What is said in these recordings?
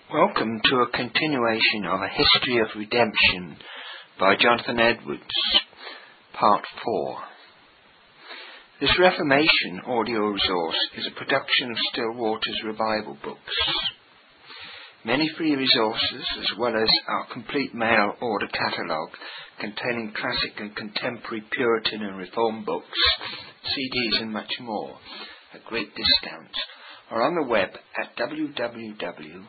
Welcome to a continuation of A History of Redemption by Jonathan Edwards, Part 4. This Reformation audio resource is a production of Still Waters Revival Books. Many free resources, as well as our complete mail order catalogue containing classic and contemporary Puritan and Reform books, CDs and much more, at great discounts, are on the web at www.swrb.com.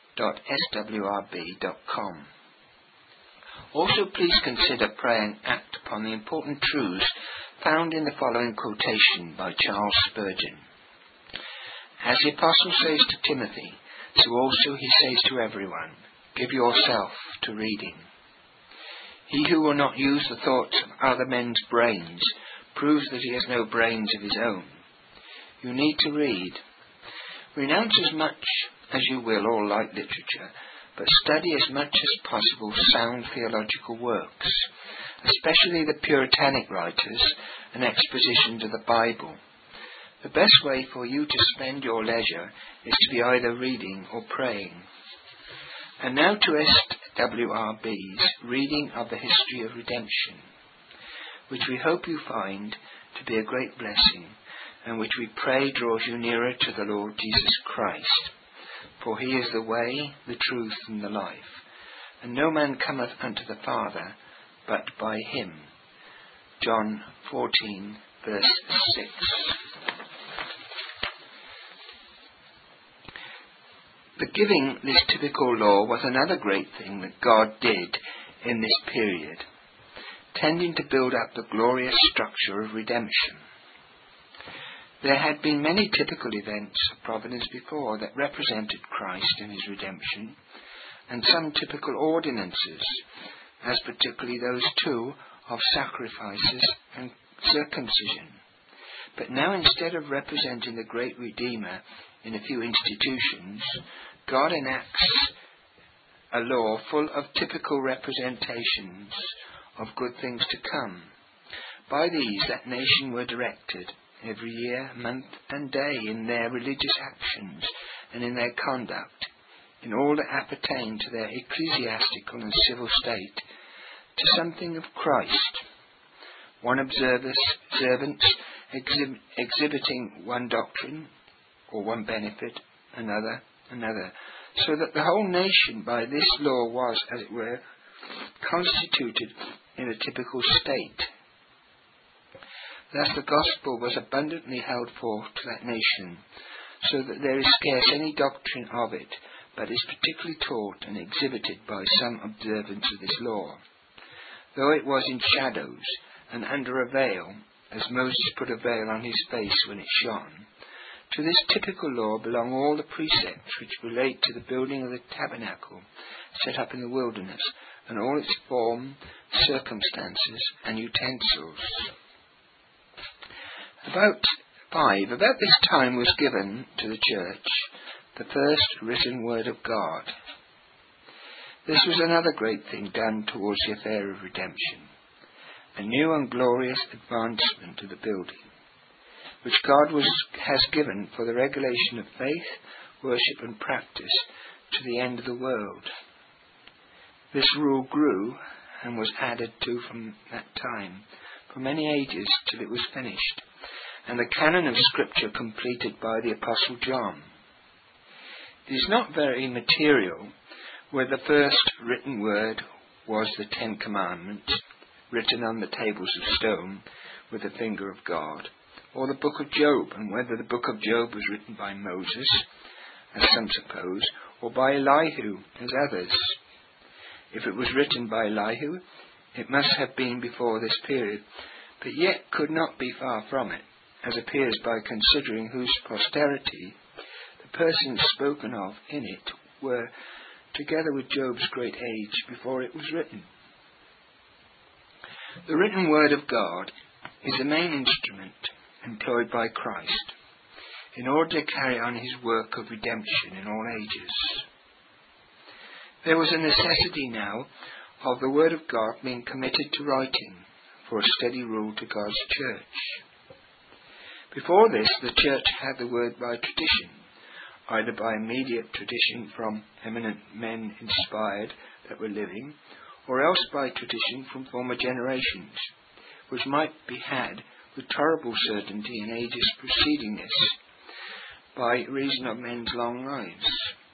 Also, please consider, pray and act upon the important truths found in the following quotation by Charles Spurgeon. As the Apostle says to Timothy, so also he says to everyone, give yourself to reading. He who will not use the thoughts of other men's brains proves that he has no brains of his own. You need to read. Renounce as much as you will all light literature, but study as much as possible sound theological works, especially the Puritanic writers and expositions of the Bible. The best way for you to spend your leisure is to be either reading or praying. And now to SWRB's reading of the History of Redemption, which we hope you find to be a great blessing, and which we pray draws you nearer to the Lord Jesus Christ. For he is the way, the truth, and the life, and no man cometh unto the Father but by him. John 14, verse 6. But giving this typical law was another great thing that God did in this period, tending to build up the glorious structure of redemption. There had been many typical events of providence before that represented Christ and his redemption, and some typical ordinances, as particularly those two of sacrifices and circumcision. But now, instead of representing the great Redeemer in a few institutions, God enacts a law full of typical representations of good things to come. By these that nation were directed every year, month and day in their religious actions and in their conduct, in all that appertained to their ecclesiastical and civil state, to something of Christ. One observance exhibiting one doctrine or one benefit, another, so that the whole nation by this law was, as it were, constituted in a typical state. Thus the gospel was abundantly held forth to that nation, so that there is scarce any doctrine of it, but is particularly taught and exhibited by some observance of this law. Though it was in shadows and under a veil, as Moses put a veil on his face when it shone, to this typical law belong all the precepts which relate to the building of the tabernacle set up in the wilderness, and all its form, circumstances, and utensils. About this time was given to the church the first written word of God. This was another great thing done towards the affair of redemption, a new and glorious advancement of the building, which God has given for the regulation of faith, worship and practice to the end of the world. This rule grew and was added to from that time for many ages till it was finished, and the canon of Scripture completed by the Apostle John. It is not very material whether the first written word was the 10 Commandments, written on the tables of stone with the finger of God, or the book of Job, and whether the book of Job was written by Moses, as some suppose, or by Elihu, as others. If it was written by Elihu, it must have been before this period, but yet could not be far from it, as appears by considering whose posterity the persons spoken of in it were, together with Job's great age, before it was written. The written word of God is the main instrument employed by Christ in order to carry on his work of redemption in all ages. There was a necessity now of the word of God being committed to writing for a steady rule to God's church. Before this, the church had the word by tradition, either by immediate tradition from eminent men inspired that were living, or else by tradition from former generations, which might be had with tolerable certainty in ages preceding this, by reason of men's long lives.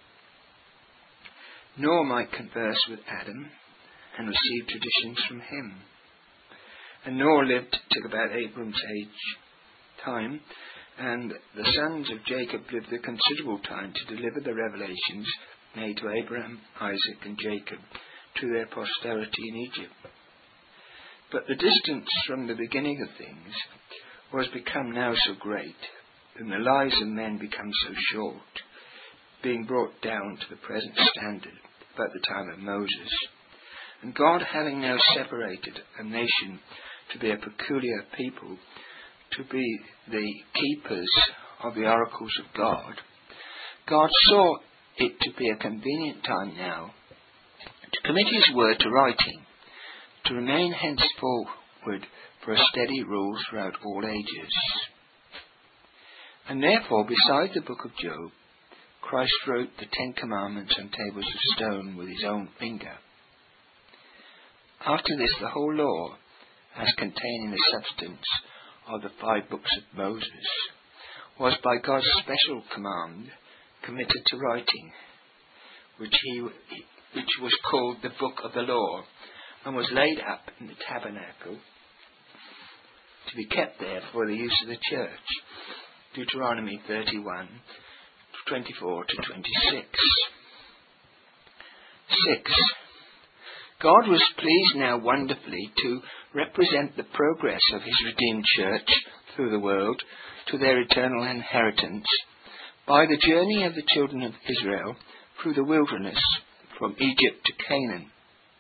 Noah might converse with Adam and receive traditions from him. And Noah lived till about Abram's time, and the sons of Jacob lived a considerable time to deliver the revelations made to Abraham, Isaac, and Jacob to their posterity in Egypt. But the distance from the beginning of things was become now so great, and the lives of men become so short, being brought down to the present standard about the time of Moses. And God, having now separated a nation to be a peculiar people, to be the keepers of the oracles of God, God saw it to be a convenient time now to commit his word to writing, to remain henceforward for a steady rule throughout all ages. And therefore, beside the book of Job, Christ wrote the 10 Commandments on tables of stone with his own finger. After this, the whole law, as containing the substance of the 5 books of Moses, was by God's special command committed to writing, which was called the Book of the Law, and was laid up in the tabernacle to be kept there for the use of the church. Deuteronomy 31, 24 to 26. 6. God was pleased now wonderfully to represent the progress of his redeemed church through the world to their eternal inheritance by the journey of the children of Israel through the wilderness from Egypt to Canaan.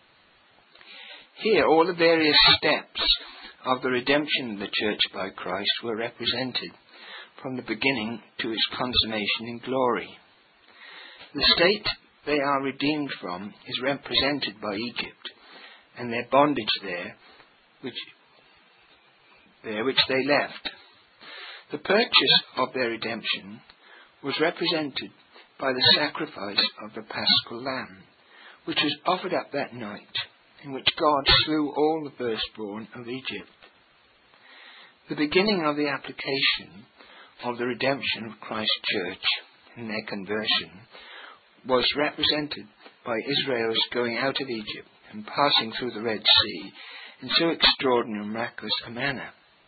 Here all the various steps of the redemption of the church by Christ were represented, from the beginning to its consummation in glory. The state they are redeemed from is represented by Egypt, and their bondage there, which they left. The purchase of their redemption was represented by the sacrifice of the Paschal Lamb, which was offered up that night, in which God slew all the firstborn of Egypt. The beginning of the application of the redemption of Christ's church in their conversion was represented by Israel's going out of Egypt and passing through the Red Sea in so extraordinary and miraculous a manner.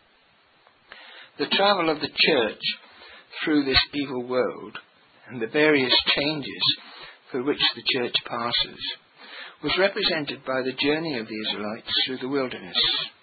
The travel of the church through this evil world and the various changes through which the church passes was represented by the journey of the Israelites through the wilderness.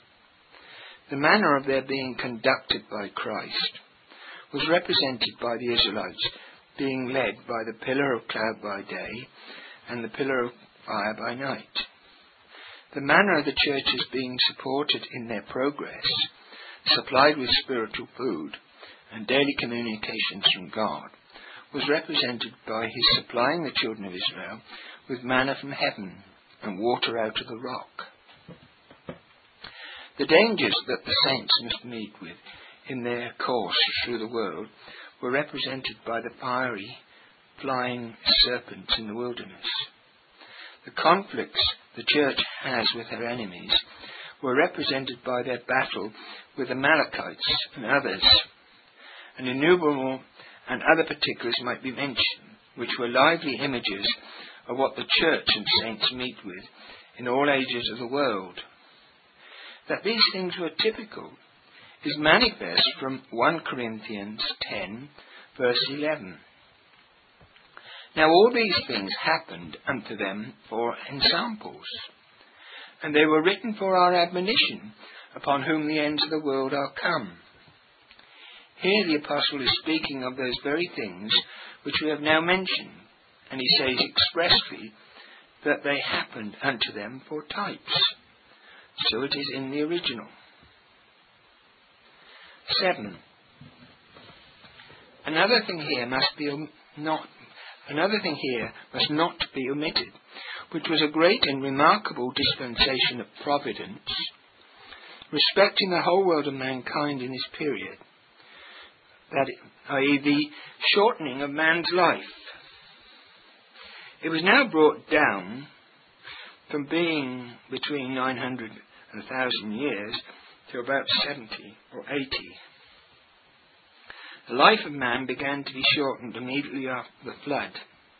The manner of their being conducted by Christ was represented by the Israelites being led by the pillar of cloud by day and the pillar of fire by night. The manner of the churches being supported in their progress, supplied with spiritual food and daily communications from God, was represented by his supplying the children of Israel with manna from heaven and water out of the rock. The dangers that the saints must meet with in their course through the world were represented by the fiery, flying serpents in the wilderness. The conflicts the church has with her enemies were represented by their battle with the Amalekites and others. And innumerable and other particulars might be mentioned, which were lively images of what the church and saints meet with in all ages of the world. That these things were typical is manifest from 1 Corinthians 10, verse 11. Now all these things happened unto them for ensamples, and they were written for our admonition, upon whom the ends of the world are come. Here the apostle is speaking of those very things which we have now mentioned, and he says expressly that they happened unto them for types. So it is in the original. 7. Another thing here must not be omitted, which was a great and remarkable dispensation of providence, respecting the whole world of mankind in this period, i.e. the shortening of man's life. It was now brought down from being between 900 and 1,000 years to about 70 or 80. The life of man began to be shortened immediately after the flood.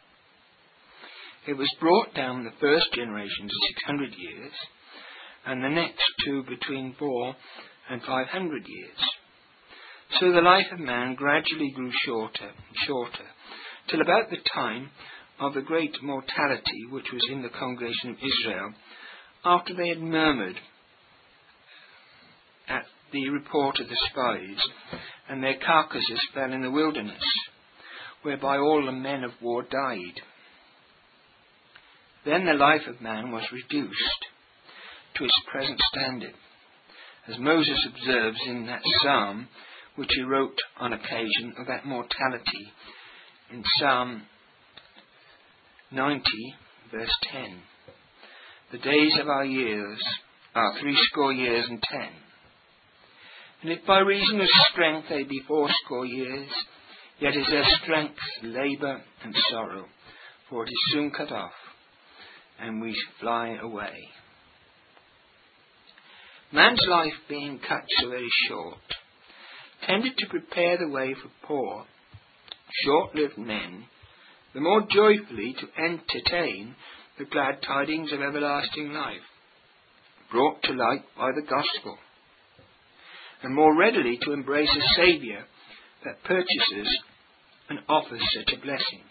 It was brought down the first generation to 600 years, and the next to between 400 and 500 years. So the life of man gradually grew shorter and shorter, till about the time of the great mortality which was in the congregation of Israel, after they had murmured at the report of the spies, and their carcasses fell in the wilderness, whereby all the men of war died. Then the life of man was reduced to its present standard, as Moses observes in that psalm which he wrote on occasion of that mortality, in Psalm 90, verse 10. The days of our years are 60 years and 10. And if by reason of strength they be 80 years, yet is their strength labour and sorrow, for it is soon cut off, and we fly away. Man's life being cut so very short, tended to prepare the way for poor, short-lived men, the more joyfully to entertain the glad tidings of everlasting life, brought to light by the gospel, and more readily to embrace a Saviour that purchases and offers such a blessing.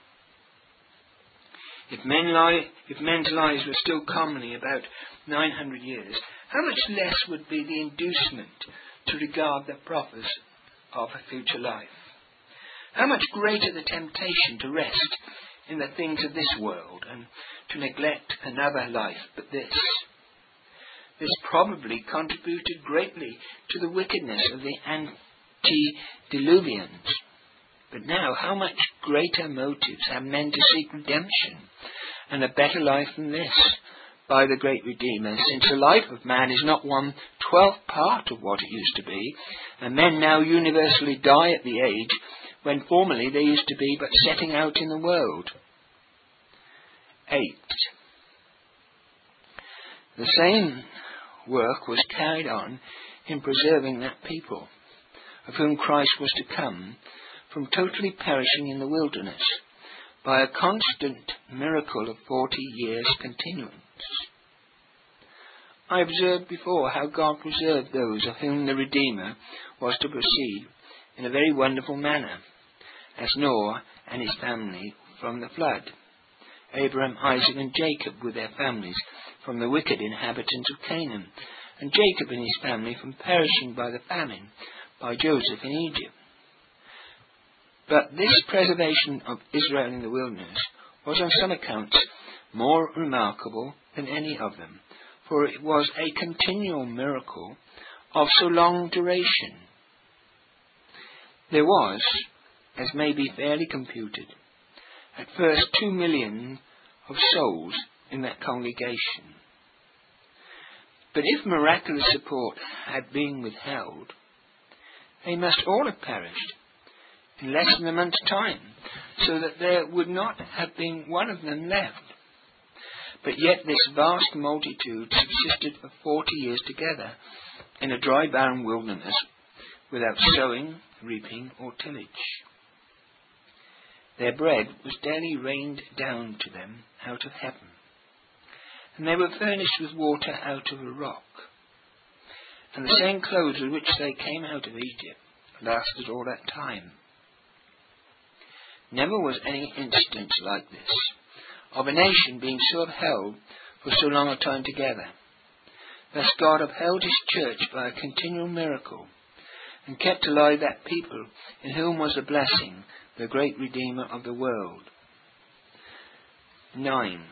If men's lives were still commonly about 900 years, how much less would be the inducement to regard the proffers of a future life? How much greater the temptation to rest in the things of this world and to neglect another life but this? This probably contributed greatly to the wickedness of the antediluvians. But now, how much greater motives have men to seek redemption and a better life than this by the great Redeemer, since the life of man is not 1/12 part of what it used to be, and men now universally die at the age when formerly they used to be but setting out in the world. 8. The same work was carried on in preserving that people, of whom Christ was to come, from totally perishing in the wilderness, by a constant miracle of 40 years' continuance. I observed before how God preserved those of whom the Redeemer was to proceed in a very wonderful manner, as Noah and his family from the flood, Abraham, Isaac and Jacob with their families from the wicked inhabitants of Canaan, and Jacob and his family from perishing by the famine by Joseph in Egypt. But this preservation of Israel in the wilderness was on some accounts more remarkable than any of them, for it was a continual miracle of so long duration. There was, as may be fairly computed, at first 2 million of souls in that congregation. But if miraculous support had been withheld, they must all have perished in less than a month's time, so that there would not have been one of them left. But yet this vast multitude subsisted for 40 years together in a dry, barren wilderness, without sowing, reaping, or tillage. Their bread was daily rained down to them out of heaven, and they were furnished with water out of a rock. And the same clothes with which they came out of Egypt lasted all that time. Never was any instance like this, of a nation being so upheld for so long a time together. Thus God upheld his church by a continual miracle, and kept alive that people in whom was the blessing, the great Redeemer of the world. 9.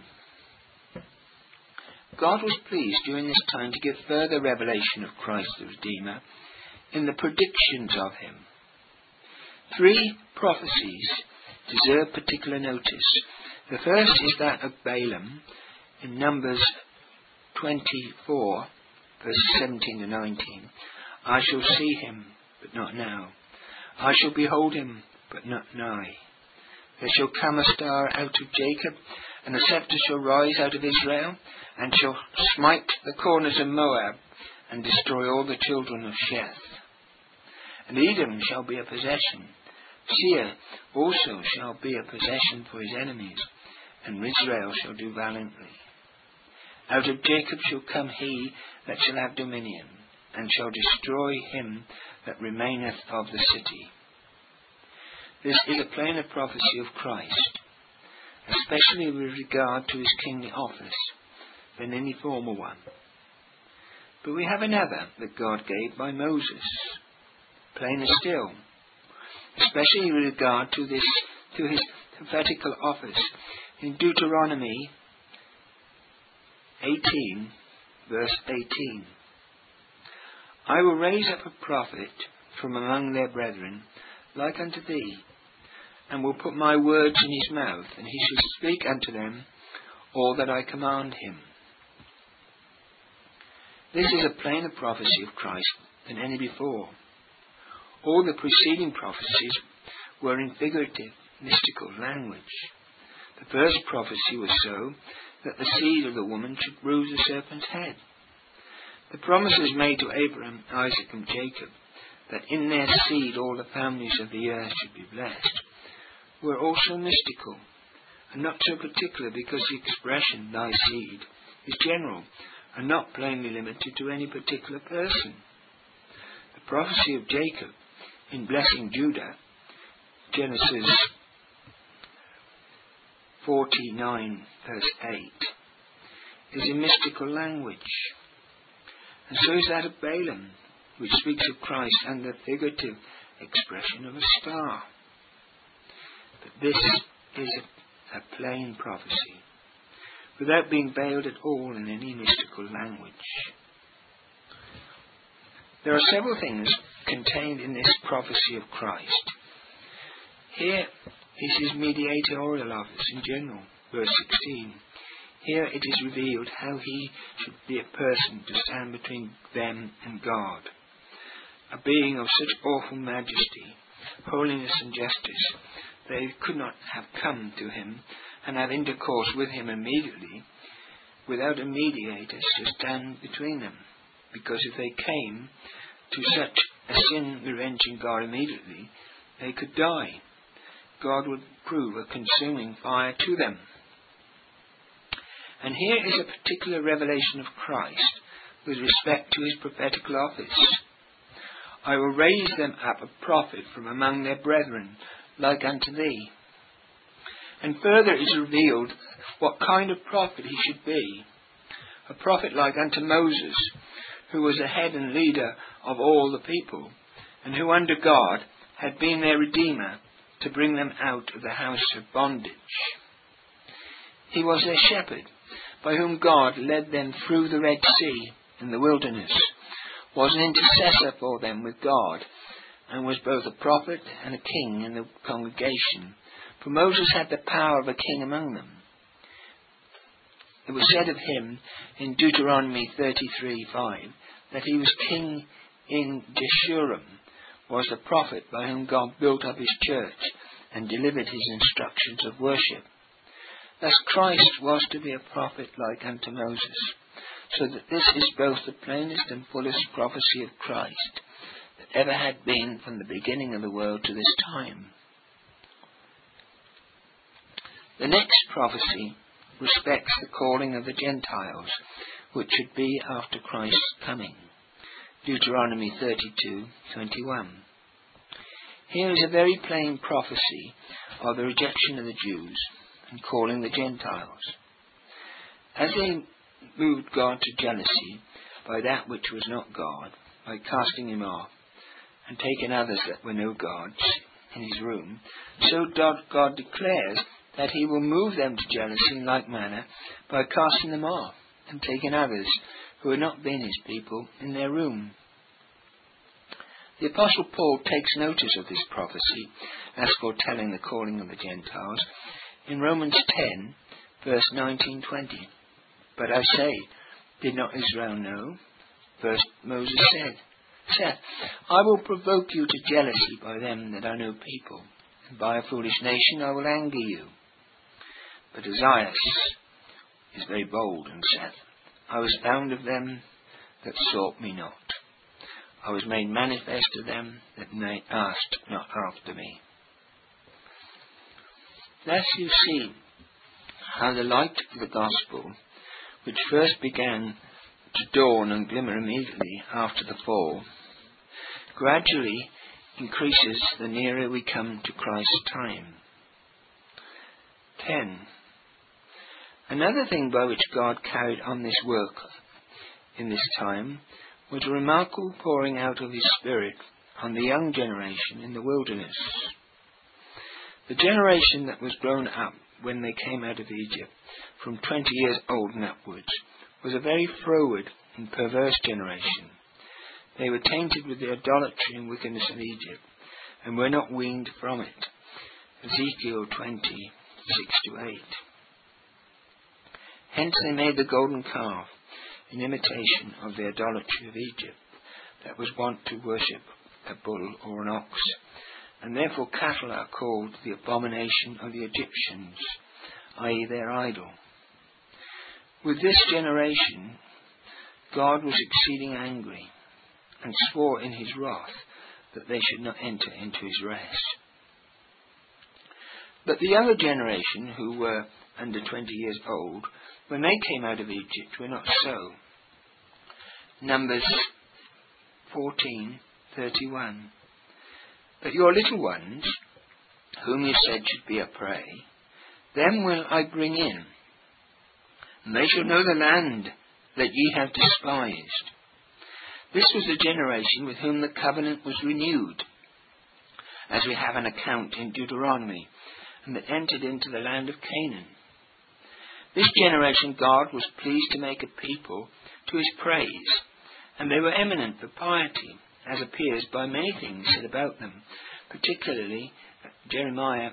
God was pleased during this time to give further revelation of Christ the Redeemer in the predictions of him. 3 prophecies deserve particular notice. The first is that of Balaam in Numbers 24, verses 17 to 19. I shall see him, but not now. I shall behold him, but not nigh. There shall come a star out of Jacob, and a sceptre shall rise out of Israel, and shall smite the corners of Moab, and destroy all the children of Sheth. And Edom shall be a possession. Seir also shall be a possession for his enemies, and Israel shall do valiantly. Out of Jacob shall come he that shall have dominion, and shall destroy him that remaineth of the city. This is a plainer prophecy of Christ, especially with regard to his kingly office, than any former one. But we have another that God gave by Moses, plainer still, especially with regard to his prophetical office. In Deuteronomy 18, verse 18, I will raise up a prophet from among their brethren, like unto thee, and will put my words in his mouth, and he shall speak unto them all that I command him. This is a plainer prophecy of Christ than any before. All the preceding prophecies were in figurative, mystical language. The first prophecy was so that the seed of the woman should bruise the serpent's head. The promises made to Abraham, Isaac, and Jacob, that in their seed all the families of the earth should be blessed, were also mystical, and not so particular, because the expression, thy seed, is general, and not plainly limited to any particular person. The prophecy of Jacob in blessing Judah, Genesis 49, verse 8, is in mystical language. And so is that of Balaam, which speaks of Christ under the figurative expression of a star. But this is a plain prophecy, without being veiled at all in any mystical language. There are several things contained in this prophecy of Christ. Here is his mediatorial office in general, verse 16. Here it is revealed how he should be a person to stand between them and God, a being of such awful majesty, holiness and justice, they could not have come to him and have intercourse with him immediately without a mediator to stand between them, because if they came to such a sin-revenging God immediately, they could die. God would prove a consuming fire to them. And here is a particular revelation of Christ with respect to his prophetical office. I will raise them up a prophet from among their brethren, like unto thee. And further is revealed what kind of prophet he should be. A prophet like unto Moses, who was the head and leader of all the people, and who under God had been their redeemer to bring them out of the house of bondage. He was their shepherd, by whom God led them through the Red Sea in the wilderness, was an intercessor for them with God, and was both a prophet and a king in the congregation. For Moses had the power of a king among them. It was said of him in Deuteronomy 33:5 that he was king in Jeshurun, was the prophet by whom God built up his church and delivered his instructions of worship. Thus Christ was to be a prophet like unto Moses, so that this is both the plainest and fullest prophecy of Christ that ever had been from the beginning of the world to this time. The next prophecy respects the calling of the Gentiles, which should be after Christ's coming. Deuteronomy 32:21. Here is a very plain prophecy of the rejection of the Jews and calling the Gentiles. As they moved God to jealousy by that which was not God, by casting him off, and taking others that were no gods in his room, so God declares that he will move them to jealousy in like manner by casting them off and taking others who had not been his people in their room. The Apostle Paul takes notice of this prophecy as foretelling the calling of the Gentiles in Romans 10, verse 19-20. But I say, did not Israel know? First Moses said, saith, I will provoke you to jealousy by them that are no people, and by a foolish nation I will anger you. But Esaias is very bold, and saith, I was found of them that sought me not. I was made manifest to them that asked not after me. Thus you see how the light of the gospel, which first began to dawn and glimmer immediately after the fall, gradually increases the nearer we come to Christ's time. 10. Another thing by which God carried on this work in this time was a remarkable pouring out of his Spirit on the young generation in the wilderness. The generation that was grown up when they came out of Egypt, from 20 years old and upwards, was a very froward and perverse generation. They were tainted with the idolatry and wickedness of Egypt, and were not weaned from it. Ezekiel 20:6-8. Hence they made the golden calf in imitation of the idolatry of Egypt, that was wont to worship a bull or an ox, and therefore cattle are called the abomination of the Egyptians, i.e. their idol. With this generation, God was exceeding angry, and swore in his wrath that they should not enter into his rest. But the younger generation, who were under 20 years old, when they came out of Egypt, were not so. Numbers 14:31. But your little ones, whom you said should be a prey, them will I bring in, and they shall know the land that ye have despised. This was the generation with whom the covenant was renewed, as we have an account in Deuteronomy, and that entered into the land of Canaan. This generation God was pleased to make a people to his praise, and they were eminent for piety, as appears by many things said about them, particularly Jeremiah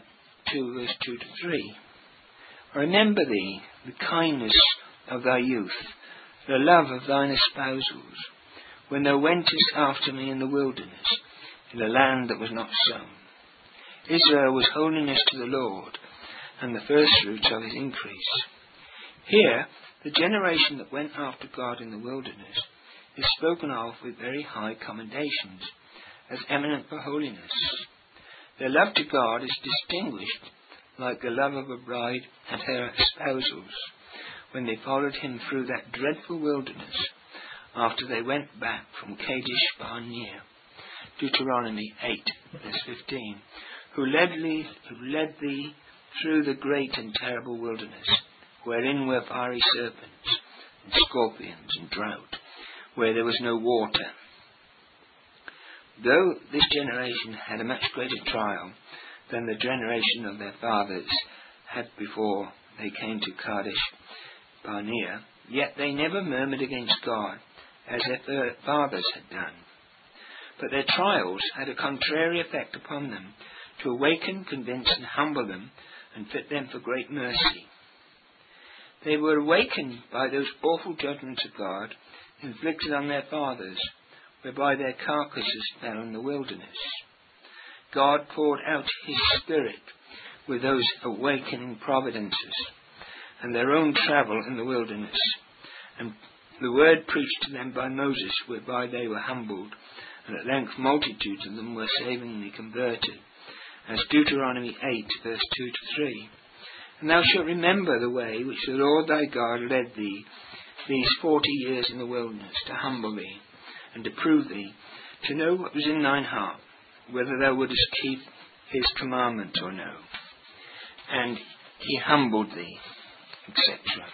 2:2-3. Remember thee the kindness of thy youth, the love of thine espousals, when thou wentest after me in the wilderness, in a land that was not sown. Israel was holiness to the Lord, and the firstfruits of his increase. Here, the generation that went after God in the wilderness is spoken of with very high commendations, as eminent for holiness. Their love to God is distinguished like the love of a bride and her espousals, when they followed him through that dreadful wilderness, after they went back from Kadesh Barnea. Deuteronomy 8:15. Who led thee through the great and terrible wilderness, wherein were fiery serpents, and scorpions, and drought, where there was no water. Though this generation had a much greater trial than the generation of their fathers had before they came to Kadesh Barnea, yet they never murmured against God, as their fathers had done. But their trials had a contrary effect upon them, to awaken, convince, and humble them, and fit them for great mercy. They were awakened by those awful judgments of God inflicted on their fathers, whereby their carcasses fell in the wilderness. God poured out his Spirit with those awakening providences, and their own travel in the wilderness, and the word preached to them by Moses, whereby they were humbled, and at length multitudes of them were savingly converted, as Deuteronomy 8:2-3. And thou shalt remember the way which the Lord thy God led thee these 40 years in the wilderness, to humble thee, and to prove thee, to know what was in thine heart, whether thou wouldest keep his commandments or no. And he humbled thee, etc.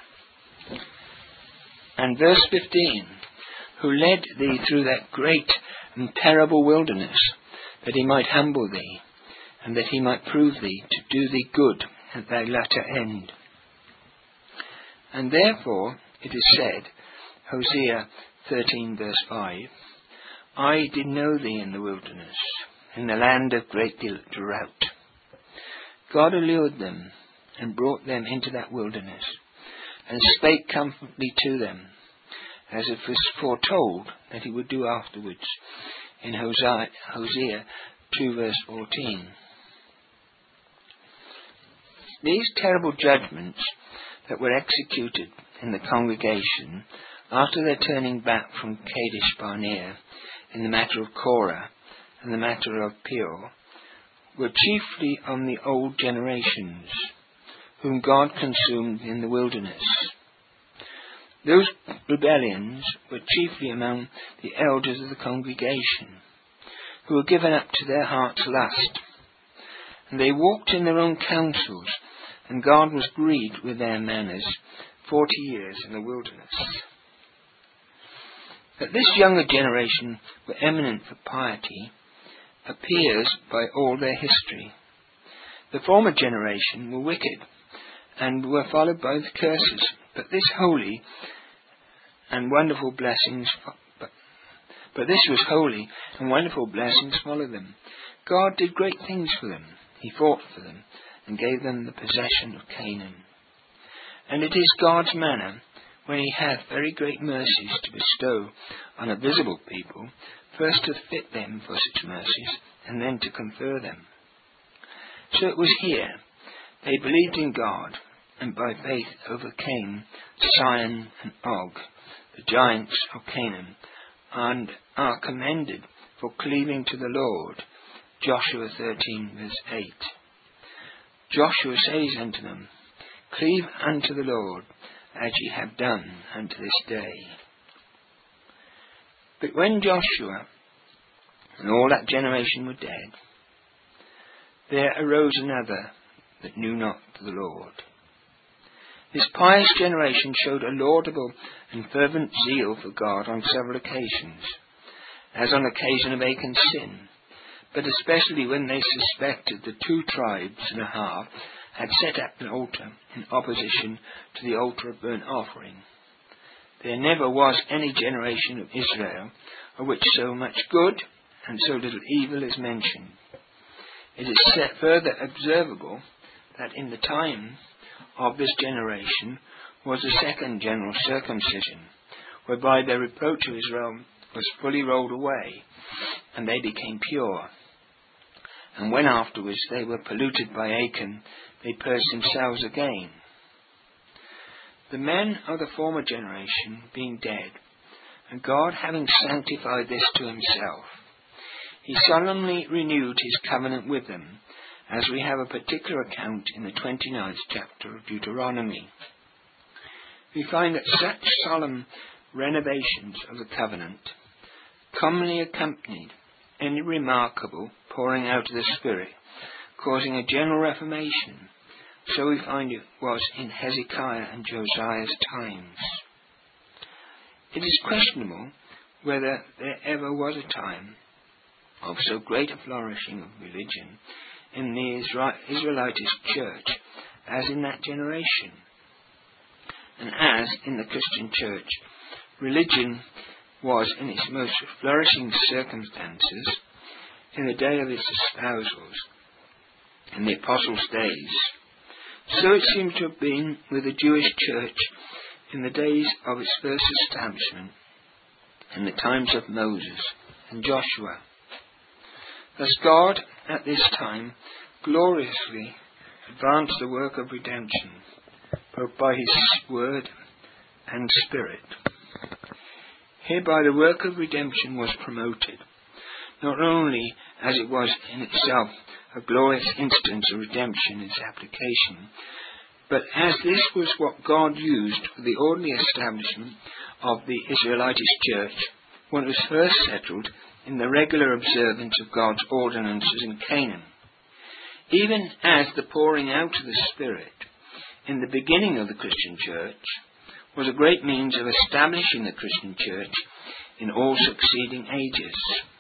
And verse 15, who led thee through that great and terrible wilderness, that he might humble thee, and that he might prove thee to do thee good at thy latter end. And therefore it is said, Hosea 13:5, I did know thee in the wilderness, in the land of great drought. God allured them, and brought them into that wilderness, and spake comfortably to them, as it was foretold that he would do afterwards in Hosea 2 verse 14. These terrible judgments that were executed in the congregation after their turning back from Kadesh Barnea in the matter of Korah and the matter of Peor were chiefly on the old generations, whom God consumed in the wilderness. Those rebellions were chiefly among the elders of the congregation, who were given up to their heart's lust, and they walked in their own counsels, and God was grieved with their manners 40 years in the wilderness. That this younger generation were eminent for piety appears by all their history. The former generation were wicked, and were followed by the curses, but this holy and wonderful blessings followed them. God did great things for them. He fought for them and gave them the possession of Canaan. And it is God's manner, when he hath very great mercies to bestow on a visible people, first to fit them for such mercies, and then to confer them. So it was here. They believed in God, and by faith overcame Sihon and Og, the giants of Canaan, and are commended for cleaving to the Lord. Joshua 13 verse 8. Joshua says unto them, Cleave unto the Lord, as ye have done unto this day. But when Joshua and all that generation were dead, there arose another that knew not the Lord. This pious generation showed a laudable and fervent zeal for God on several occasions, as on occasion of Achan's sin, but especially when they suspected the 2 tribes and a half had set up an altar in opposition to the altar of burnt offering. There never was any generation of Israel of which so much good and so little evil is mentioned. It is further observable that in the time of this generation was a second general circumcision, whereby the reproach of Israel was fully rolled away, and they became pure. And when afterwards they were polluted by Achan, they purged themselves again. The men of the former generation being dead, and God having sanctified this to himself, he solemnly renewed his covenant with them, as we have a particular account in the 29th chapter of Deuteronomy. We find that such solemn renovations of the covenant commonly accompanied any remarkable pouring out of the Spirit, causing a general reformation. So we find it was in Hezekiah and Josiah's times. It is questionable whether there ever was a time of so great a flourishing of religion in the Israelitish church as in that generation. And as in the Christian church, religion was in its most flourishing circumstances in the day of its espousals, in the apostles' days, so it seems to have been with the Jewish church in the days of its first establishment, in the times of Moses and Joshua. Thus God, at this time, gloriously advanced the work of redemption, both by his word and spirit. Hereby the work of redemption was promoted, not only as it was in itself a glorious instance of redemption in its application, but as this was what God used for the ordinary establishment of the Israelitish church when it was first settled in the regular observance of God's ordinances in Canaan. Even as the pouring out of the Spirit in the beginning of the Christian church was a great means of establishing the Christian church in all succeeding ages.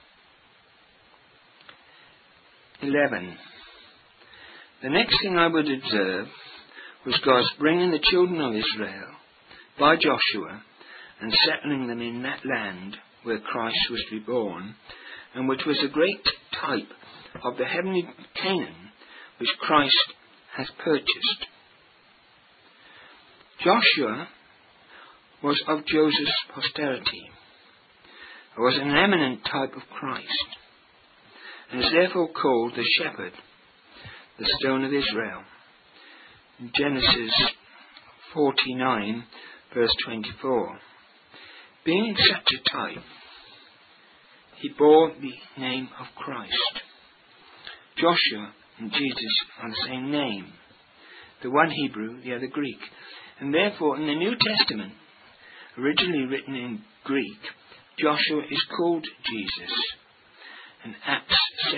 11. The next thing I would observe was God's bringing the children of Israel by Joshua and settling them in that land where Christ was to be born, and which was a great type of the heavenly Canaan which Christ has purchased. Joshua was of Joseph's posterity, and was an eminent type of Christ, and is therefore called the shepherd, the stone of Israel. In Genesis 49, verse 24. Being such a type, he bore the name of Christ. Joshua and Jesus are the same name, the one Hebrew, the other Greek, and therefore in the New Testament, originally written in Greek, Joshua is called Jesus. And Acts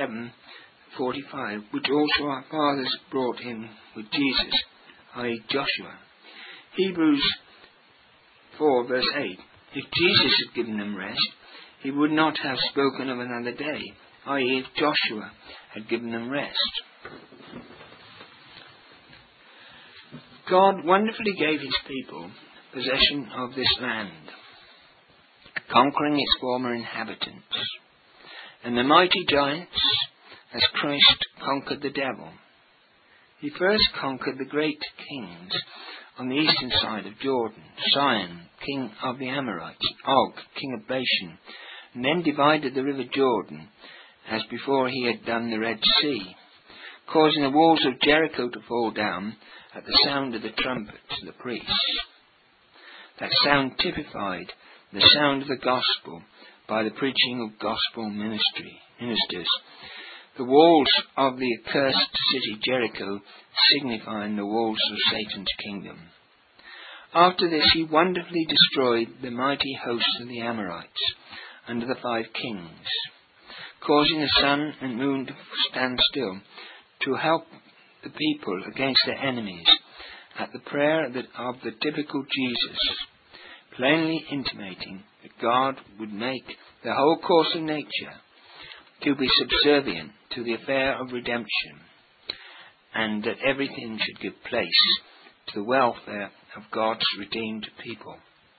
7:45, which also our fathers brought in with Jesus, i.e. Joshua. Hebrews 4 verse 8, if Jesus had given them rest, he would not have spoken of another day, i.e. if Joshua had given them rest. God wonderfully gave his people possession of this land, conquering its former inhabitants, and the mighty giants, as Christ conquered the devil. He first conquered the great kings on the eastern side of Jordan, Sihon, king of the Amorites, Og, king of Bashan, and then divided the river Jordan, as before he had done the Red Sea, causing the walls of Jericho to fall down at the sound of the trumpets of the priests. That sound typified the sound of the gospel by the preaching of gospel ministers. The walls of the accursed city Jericho signifying the walls of Satan's kingdom. After this he wonderfully destroyed the mighty hosts of the Amorites under the 5 kings, causing the sun and moon to stand still to help the people against their enemies at the prayer of the typical Jesus, plainly intimating that God would make the whole course of nature to be subservient to the affair of redemption, and that everything should give place to the welfare of God's redeemed people.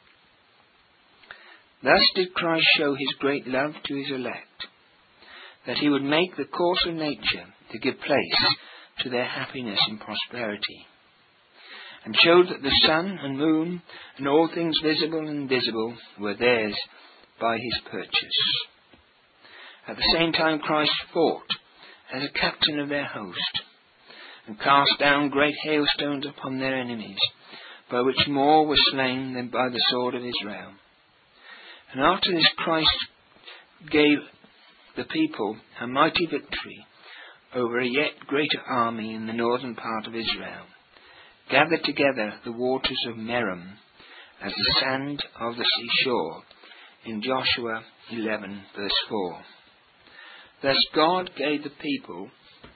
Thus did Christ show his great love to his elect, that he would make the course of nature to give place to their happiness and prosperity, and showed that the sun and moon and all things visible and invisible were theirs by his purchase. At the same time Christ fought as a captain of their host, and cast down great hailstones upon their enemies, by which more were slain than by the sword of Israel. And after this Christ gave the people a mighty victory over a yet greater army in the northern part of Israel, gathered together the waters of Merom as the sand of the seashore, in Joshua 11 verse 4. Thus God gave the people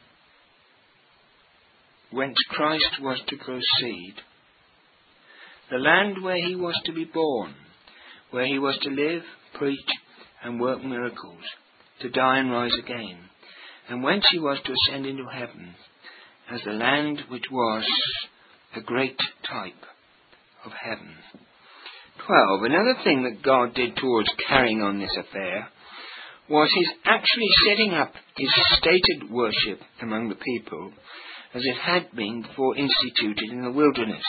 whence Christ was to proceed, the land where he was to be born, where he was to live, preach, and work miracles, to die and rise again, and whence he was to ascend into heaven, as the land which was a great type of heaven. 12. Another thing that God did towards carrying on this affair was his actually setting up his stated worship among the people as it had been before instituted in the wilderness.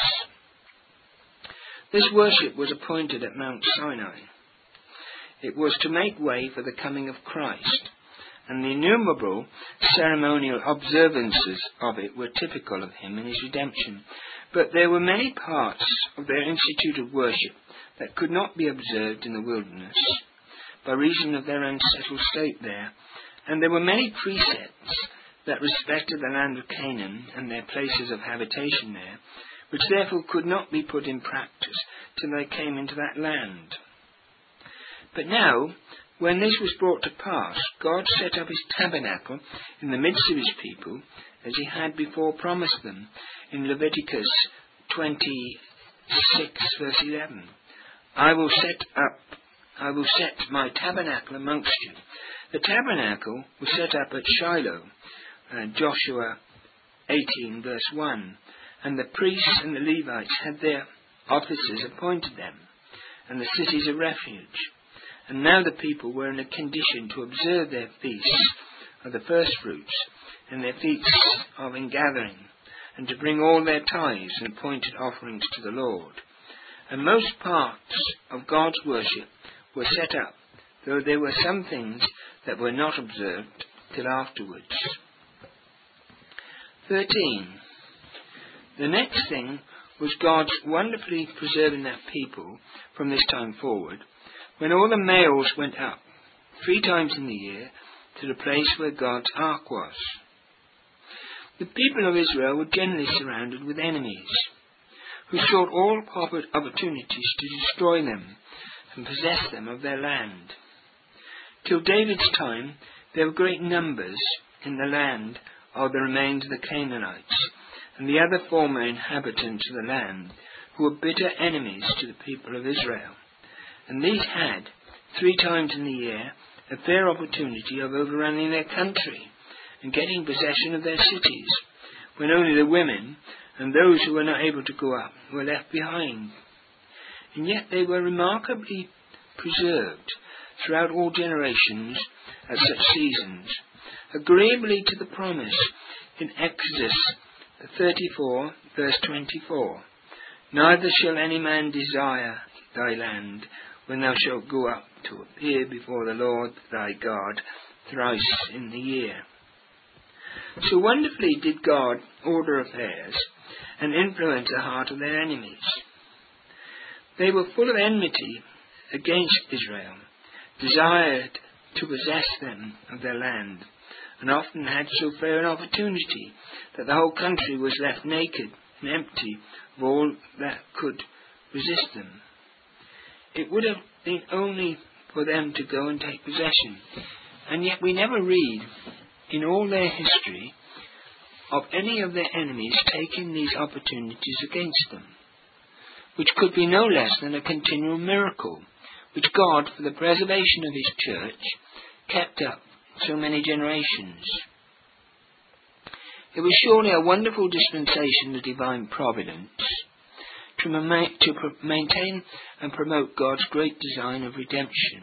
This worship was appointed at Mount Sinai. It was to make way for the coming of Christ, and the innumerable ceremonial observances of it were typical of him and his redemption. But there were many parts of their instituted worship that could not be observed in the wilderness, by reason of their unsettled state there, and there were many precepts that respected the land of Canaan and their places of habitation there, which therefore could not be put in practice till they came into that land. But now, when this was brought to pass, God set up his tabernacle in the midst of his people, as he had before promised them, in Leviticus 26 verse 11. I will set my tabernacle amongst you. The tabernacle was set up at Shiloh, Joshua 18 verse 1, and the priests and the Levites had their officers appointed them, and the cities of refuge. And now the people were in a condition to observe their feasts of the first fruits, and their feasts of ingathering, and to bring all their tithes and appointed offerings to the Lord. and most parts of God's worship were set up, though there were some things that were not observed till afterwards. 13. The next thing was God's wonderfully preserving that people from this time forward, when all the males went up 3 times in the year to the place where God's ark was. The people of Israel were generally surrounded with enemies, who sought all opportunities to destroy them and possess them of their land. Till David's time, there were great numbers in the land of the remains of the Canaanites and the other former inhabitants of the land, who were bitter enemies to the people of Israel. And these had, 3 times in the year, a fair opportunity of overrunning their country and getting possession of their cities, when only the women and those who were not able to go up were left behind. And yet they were remarkably preserved throughout all generations at such seasons, agreeably to the promise in Exodus 34, verse 24, "Neither shall any man desire thy land when thou shalt go up to appear before the Lord thy God thrice in the year." So wonderfully did God order affairs and influence the heart of their enemies. They were full of enmity against Israel, desired to possess them of their land, and often had so fair an opportunity that the whole country was left naked and empty of all that could resist them. It would have been only for them to go and take possession, and yet we never read in all their history of any of their enemies taking these opportunities against them, which could be no less than a continual miracle, which God, for the preservation of his church, kept up so many generations. It was surely a wonderful dispensation of divine providence to maintain and promote God's great design of redemption.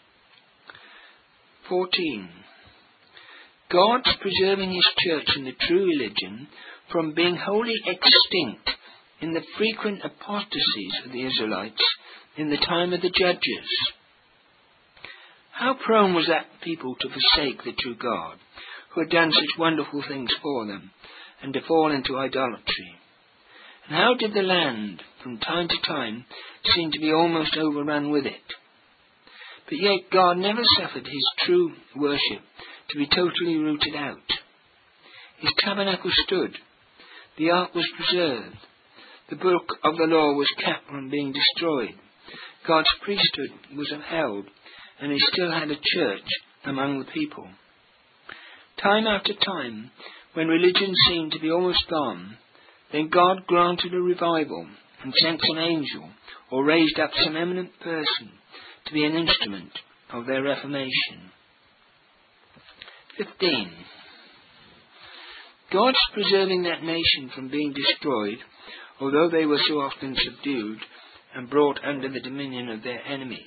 14. God's preserving his church in the true religion from being wholly extinct in the frequent apostasies of the Israelites in the time of the judges. How prone was that people to forsake the true God, who had done such wonderful things for them, and to fall into idolatry. And how did the land, from time to time, seem to be almost overrun with it? But yet God never suffered his true worship to be totally rooted out. His tabernacle stood, the ark was preserved, the book of the law was kept from being destroyed, God's priesthood was upheld, and he still had a church among the people. Time after time, when religion seemed to be almost gone, then God granted a revival and sent an angel, or raised up some eminent person to be an instrument of their reformation. 15. God's preserving that nation from being destroyed, although they were so often subdued and brought under the dominion of their enemies.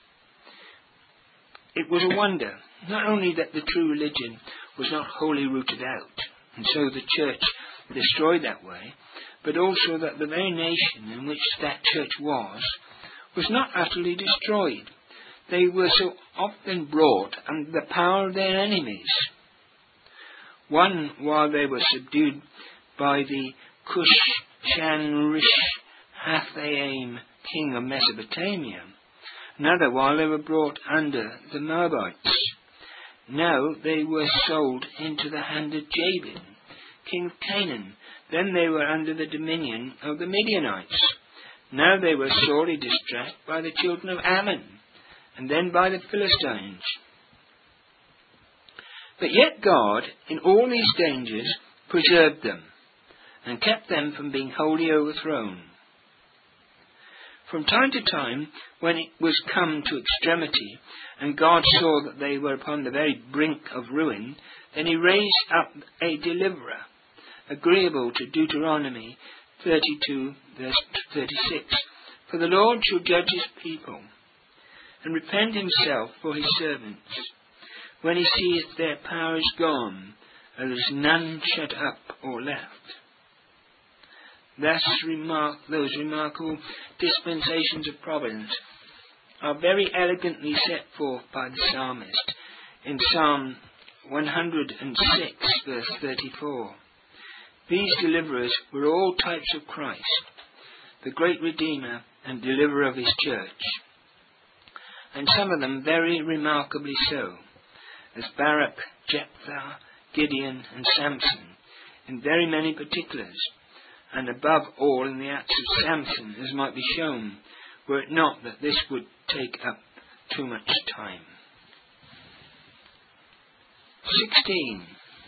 It was a wonder, not only that the true religion was not wholly rooted out, and so the church destroyed that way, but also that the very nation in which that church was not utterly destroyed. They were so often brought under the power of their enemies. One, while they were subdued by the Cush-Shan-Rish-Hathaim king of Mesopotamia. Another, while they were brought under the Moabites. Now they were sold into the hand of Jabin, king of Canaan. Then they were under the dominion of the Midianites. Now they were sorely distressed by the children of Ammon, and then by the Philistines. But yet God, in all these dangers, preserved them, and kept them from being wholly overthrown. From time to time, when it was come to extremity, and God saw that they were upon the very brink of ruin, then he raised up a deliverer, agreeable to Deuteronomy 32, verse 36. For the Lord shall judge his people, and repent himself for his servants, when he seeth their power is gone, and there is none shut up or left. Thus those remarkable dispensations of providence are very elegantly set forth by the psalmist in Psalm 106, verse 34. These deliverers were all types of Christ, the great Redeemer and deliverer of his church, and some of them very remarkably so, as Barak, Jephthah, Gideon and Samson, in very many particulars, and above all in the acts of Samson, as might be shown, were it not that this would take up too much time. 16.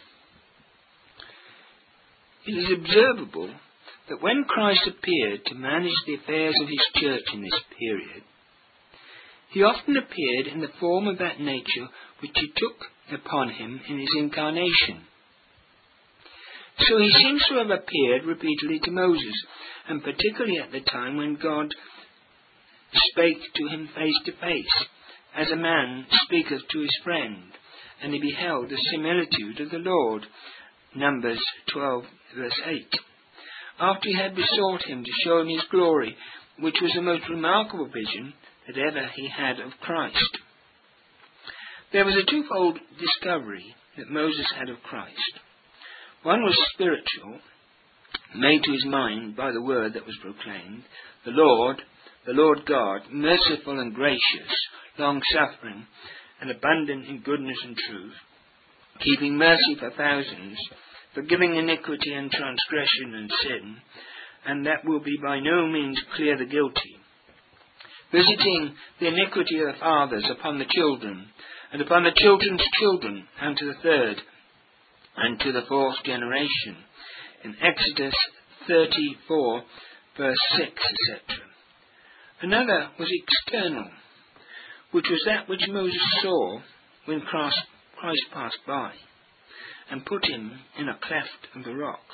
It is observable that when Christ appeared to manage the affairs of his church in this period, he often appeared in the form of that nature which he took upon him in his incarnation. So he seems to have appeared repeatedly to Moses, and particularly at the time when God spake to him face to face, as a man speaketh to his friend, and he beheld the similitude of the Lord. Numbers 12, verse 8. After he had besought him to show him his glory, which was the most remarkable vision that ever he had of Christ. There was a twofold discovery that Moses had of Christ. One was spiritual, made to his mind by the word that was proclaimed, the Lord God, merciful and gracious, long-suffering, and abundant in goodness and truth, keeping mercy for thousands, forgiving iniquity and transgression and sin, and that will be by no means clear the guilty, visiting the iniquity of the fathers upon the children, and upon the children's children, and to the third, and to the fourth generation, in Exodus 34, verse 6, etc. Another was external, which was that which Moses saw when Christ passed by, and put him in a cleft of the rock.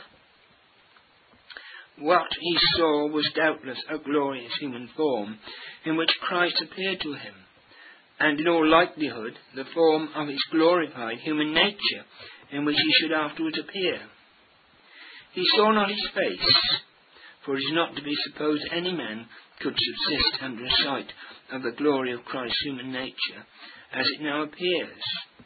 What he saw was doubtless a glorious human form, in which Christ appeared to him, and in all likelihood the form of his glorified human nature, in which he should afterwards appear. He saw not his face, for it is not to be supposed any man could subsist under a sight of the glory of Christ's human nature, as it now appears.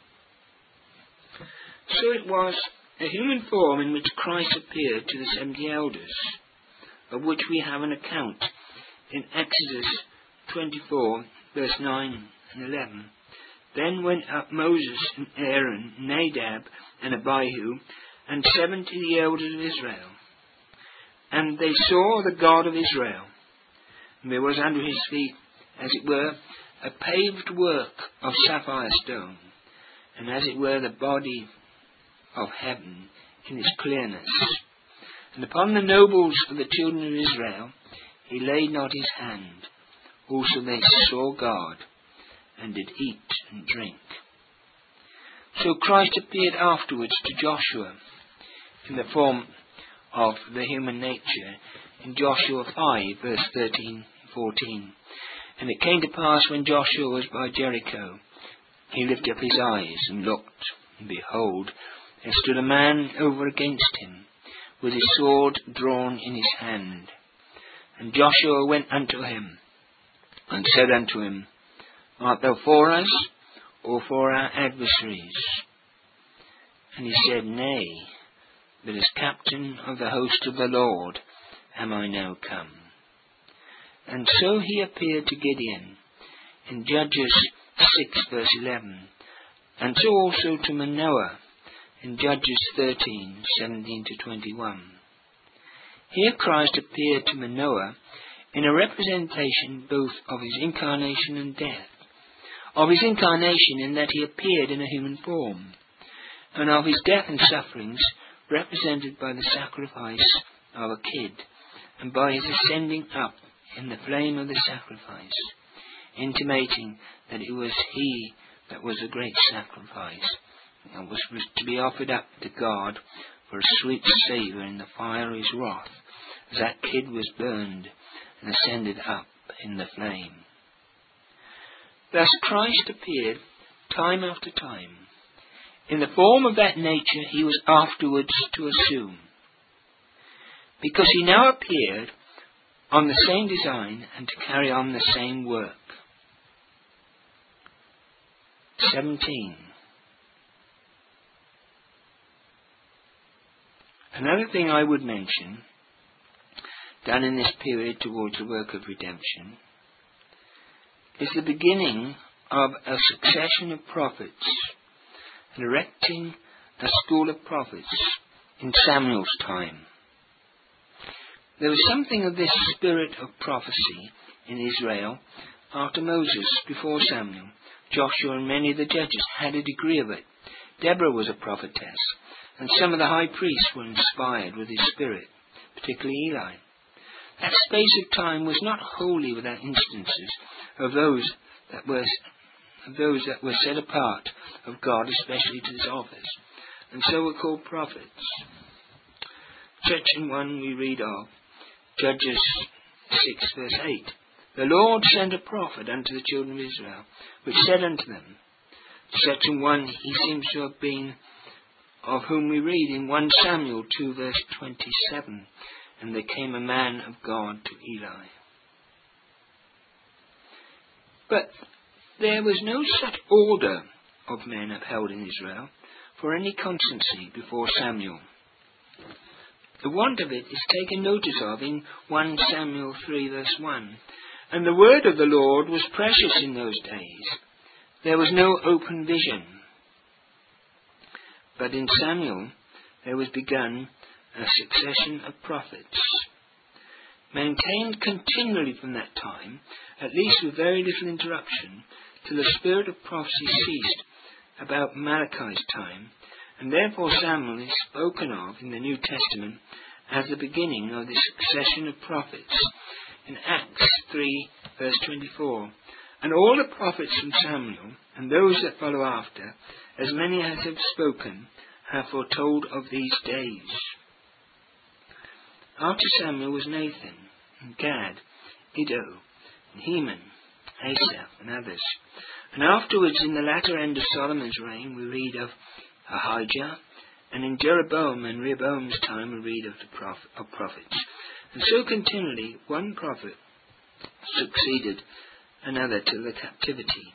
So it was a human form in which Christ appeared to the 70 elders, of which we have an account in Exodus 24, verse 9 and 11. Then went up Moses and Aaron, Nadab and Abihu, and 70 the elders of Israel. And they saw the God of Israel. And there was under his feet, as it were, a paved work of sapphire stone, and as it were the body of heaven in its clearness. And upon the nobles of the children of Israel he laid not his hand. Also they saw God, and did eat and drink. So Christ appeared afterwards to Joshua in the form of the human nature in Joshua 5, verse 13 and 14. And it came to pass when Joshua was by Jericho, he lifted up his eyes and looked, and behold, there stood a man over against him, with his sword drawn in his hand. And Joshua went unto him, and said unto him, Art thou for us, or for our adversaries? And he said, Nay, but as captain of the host of the Lord am I now come. And so he appeared to Gideon in Judges 6, verse 11, and so also to Manoah in Judges 13, 17 to 21. Here Christ appeared to Manoah in a representation both of his incarnation and death, of his incarnation in that he appeared in a human form, and of his death and sufferings represented by the sacrifice of a kid, and by his ascending up in the flame of the sacrifice, intimating that it was he that was a great sacrifice, and was to be offered up to God for a sweet savour in the fire of his wrath, as that kid was burned and ascended up in the flame. Thus Christ appeared time after time, in the form of that nature he was afterwards to assume. because he now appeared on the same design and to carry on the same work. 17. Another thing I would mention, done in this period towards the work of redemption, is the beginning of a succession of prophets and erecting a school of prophets in Samuel's time. There was something of this spirit of prophecy in Israel after Moses, before Samuel. Joshua and many of the judges had a degree of it. Deborah was a prophetess, and some of the high priests were inspired with his spirit, particularly Eli. That space of time was not wholly without instances of those that were set apart of God, especially to this office, and so were called prophets. Section 1 we read of Judges 6 verse 8. The Lord sent a prophet unto the children of Israel, which said unto them. Section 1 he seems to have been of whom we read in 1 Samuel 2 verse 27. And there came a man of God to Eli. But there was no such order of men upheld in Israel for any constancy before Samuel. The want of it is taken notice of in 1 Samuel 3 verse 1. And the word of the Lord was precious in those days. There was no open vision. But in Samuel there was begun a succession of prophets, maintained continually from that time, at least with very little interruption, till the spirit of prophecy ceased about Malachi's time, and therefore Samuel is spoken of in the New Testament as the beginning of the succession of prophets in Acts 3 verse 24. And all the prophets from Samuel, and those that follow after, as many as have spoken, have foretold of these days. After Samuel was Nathan, and Gad, Iddo, and Heman, Asaph, and others. And afterwards, in the latter end of Solomon's reign, we read of Ahijah, and in Jeroboam and Rehoboam's time we read of prophets. And so continually, one prophet succeeded another till the captivity.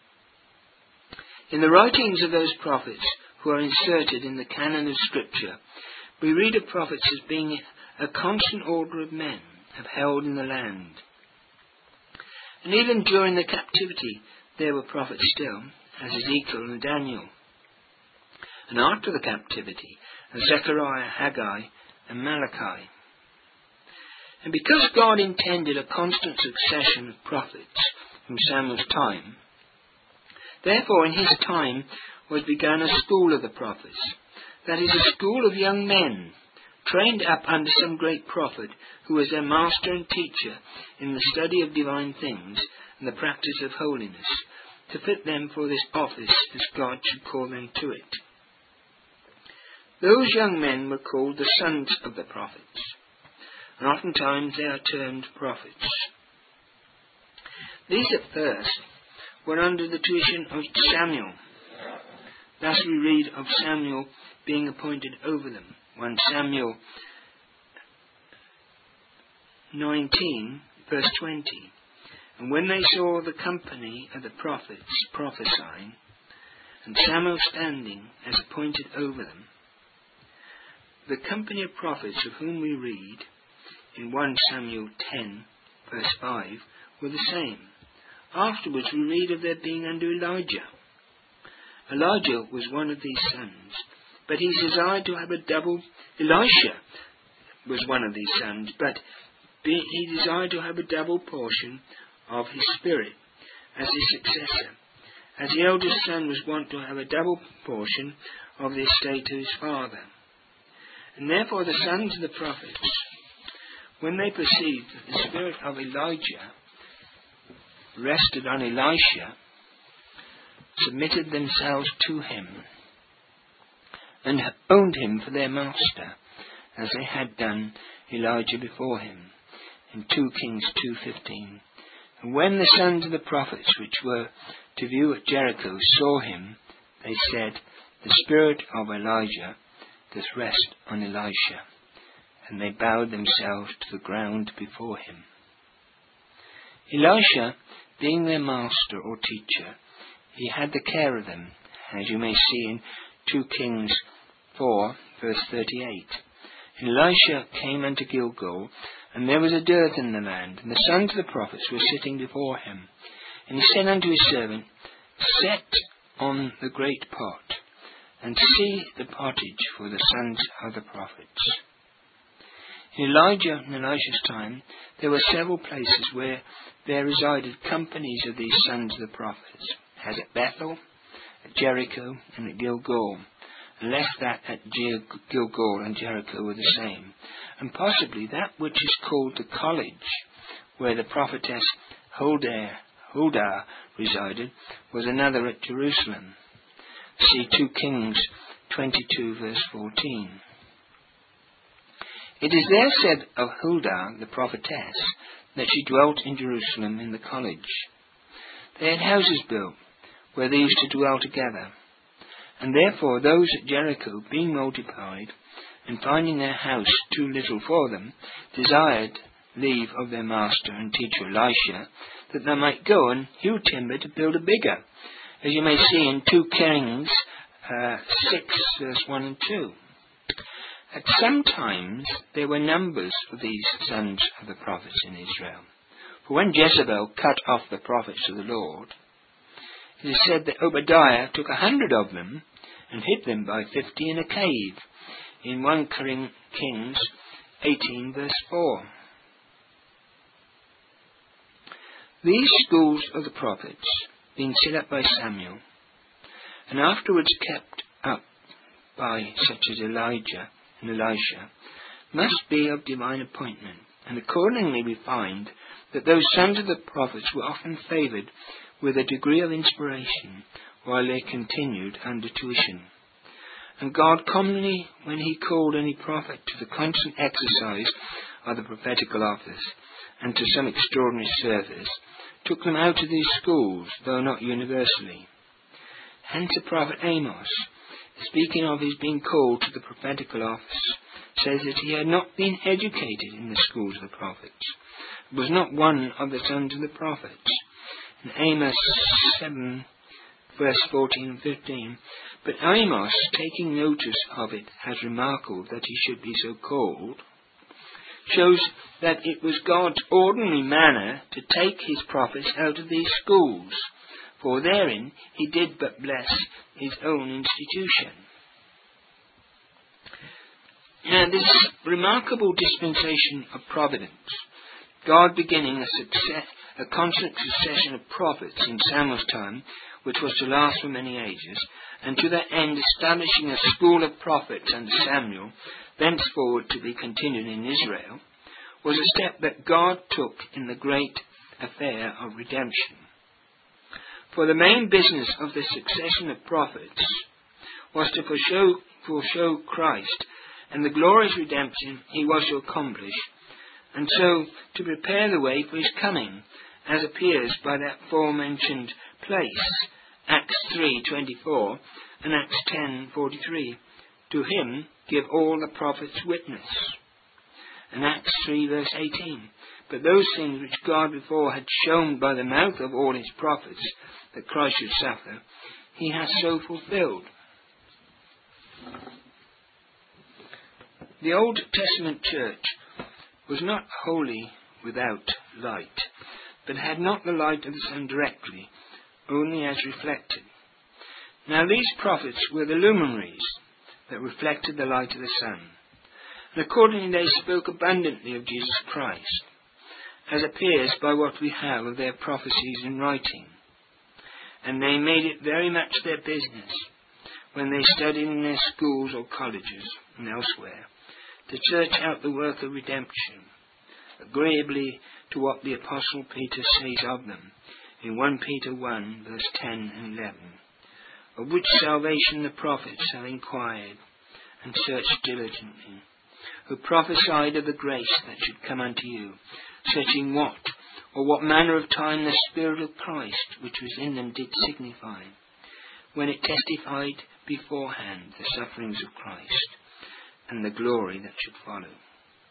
In the writings of those prophets who are inserted in the canon of Scripture, we read of prophets as being a constant order of men upheld in the land. And even during the captivity there were prophets still, as Ezekiel and Daniel. And after the captivity, as Zechariah, Haggai, and Malachi. And because God intended a constant succession of prophets from Samuel's time, therefore in his time was begun a school of the prophets, that is, a school of young men, trained up under some great prophet, who was their master and teacher in the study of divine things and the practice of holiness, to fit them for this office as God should call them to it. Those young men were called the sons of the prophets, and oftentimes they are termed prophets. These at first were under the tuition of Samuel. Thus we read of Samuel being appointed over them. 1 Samuel 19 verse 20. And when they saw the company of the prophets prophesying, and Samuel standing as appointed over them, the company of prophets of whom we read in 1 Samuel 10 verse 5 were the same. Afterwards we read of their being under Elijah. Elijah was one of these sons, but he desired to have a double. Elisha was one of these sons, but he desired to have a double portion of his spirit as his successor, as the eldest son was wont to have a double portion of the estate of his father. And therefore the sons of the prophets, when they perceived that the spirit of Elijah rested on Elisha, submitted themselves to him, and owned him for their master, as they had done Elijah before him, in 2 Kings 2:15. And when the sons of the prophets which were to view at Jericho saw him, they said, The spirit of Elijah doth rest on Elisha. and they bowed themselves to the ground before him. Elisha, being their master or teacher, he had the care of them, as you may see in 2 Kings 4, verse 38. And Elisha came unto Gilgal, and there was a dearth in the land, and the sons of the prophets were sitting before him. And he said unto his servant, Set on the great pot, and see the pottage for the sons of the prophets. In Elijah and Elisha's time, there were several places where there resided companies of these sons of the prophets, as at Bethel, at Jericho, and at Gilgal, unless that at Gilgal and Jericho were the same, and possibly that which is called the college, where the prophetess Huldah resided, was another at Jerusalem. See 2 Kings 22, verse 14. It is there said of Huldah, the prophetess, that she dwelt in Jerusalem in the college. They had houses built, where they used to dwell together. And therefore those at Jericho, being multiplied, and finding their house too little for them, desired leave of their master and teacher Elisha, that they might go and hew timber to build a bigger, as you may see in 2 Kings 6, verse 1 and 2. At some times there were numbers of these sons of the prophets in Israel. For when Jezebel cut off the prophets of the Lord, it is said that Obadiah took 100 of them and hid them by 50 in a cave, in 1 Kings 18, verse 4. These schools of the prophets, being set up by Samuel, and afterwards kept up by such as Elijah and Elisha, must be of divine appointment, and accordingly we find that those sons of the prophets were often favoured with a degree of inspiration while they continued under tuition. And God commonly, when he called any prophet to the constant exercise of the prophetical office and to some extraordinary service, took them out of these schools, though not universally. Hence the prophet Amos, speaking of his being called to the prophetical office, says that he had not been educated in the schools of the prophets, was not one of the sons of the prophets. In Amos 7, verse 14 and 15, but Amos, taking notice of it as remarkable that he should be so called, shows that it was God's ordinary manner to take his prophets out of these schools, for therein he did but bless his own institution. Now this remarkable dispensation of providence, God beginning a constant succession of prophets in Samuel's time, which was to last for many ages, and to that end establishing a school of prophets under Samuel, thenceforward to be continued in Israel, was a step that God took in the great affair of redemption. For the main business of the succession of prophets was to foreshow Christ and the glorious redemption he was to accomplish, and so to prepare the way for his coming, as appears by that forementioned place, Acts 3:24 and Acts 10:43. To him give all the prophets witness. And Acts 3 verse 18. But those things which God before had shown by the mouth of all his prophets that Christ should suffer, he has so fulfilled. The Old Testament church was not wholly without light, but had not the light of the sun directly, only as reflected. Now these prophets were the luminaries that reflected the light of the sun, and accordingly they spoke abundantly of Jesus Christ, as appears by what we have of their prophecies in writing. And they made it very much their business, when they studied in their schools or colleges and elsewhere, to search out the work of redemption, agreeably to what the Apostle Peter says of them in 1 Peter 1 verse 10 and 11, of which salvation the prophets have inquired and searched diligently, who prophesied of the grace that should come unto you, searching what manner of time the Spirit of Christ which was in them did signify, when it testified beforehand the sufferings of Christ, and the glory that should follow.